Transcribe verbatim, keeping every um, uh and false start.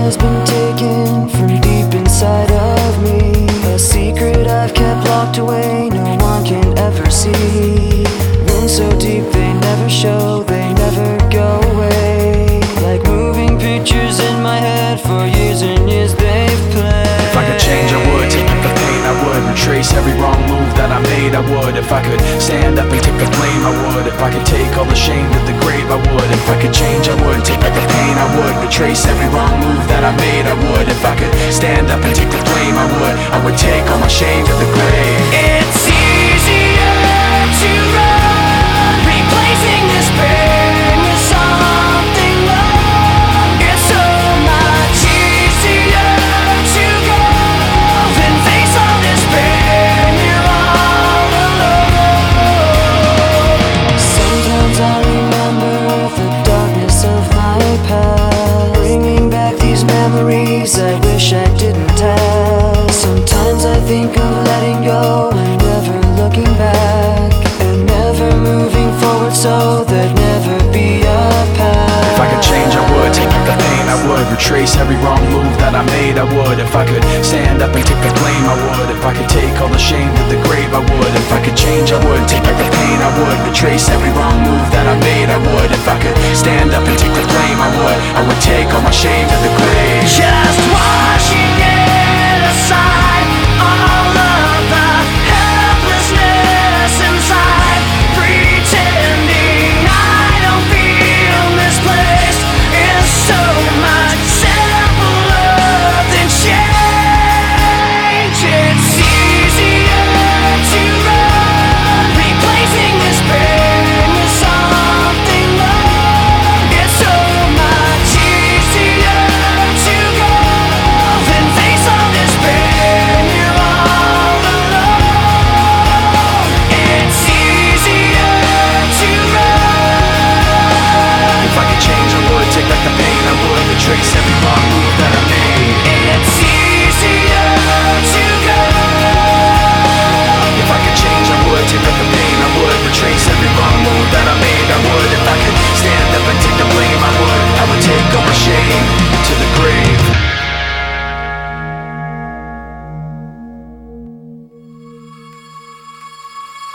has been taken from deep inside of me, a secret I've kept locked away, no one can ever see. Wounds so deep they never show, they never go away. Like moving pictures in my head, for years and years they've played. If I could change I would, take back the pain I would, retrace every wrong move that I made I would. If I could stand up and take the blame I would. If I could take all the shame to the grave I would. If I could change I would, take back the pain I would, retrace every wrong move that I made I would. If I could stand up and take the blame I would, I would take all my shame to the grave. It's easier to run, replacing this pain with something love. It's so much easier to go than face all this pain. You're all alone. Sometimes I remember the darkness of my past, bringing back these memories I wish I didn't have. Sometimes I think of letting go and never looking back, and never moving forward so there'd never be a path. If I could change I would, take back the pain I would, retrace every wrong move that I made I would. If I could stand up and take the blame I would. If I could take all the shame to the grave I would. If I could change I would, take back the pain I would, retrace every wrong move that I made I would. If I could stand up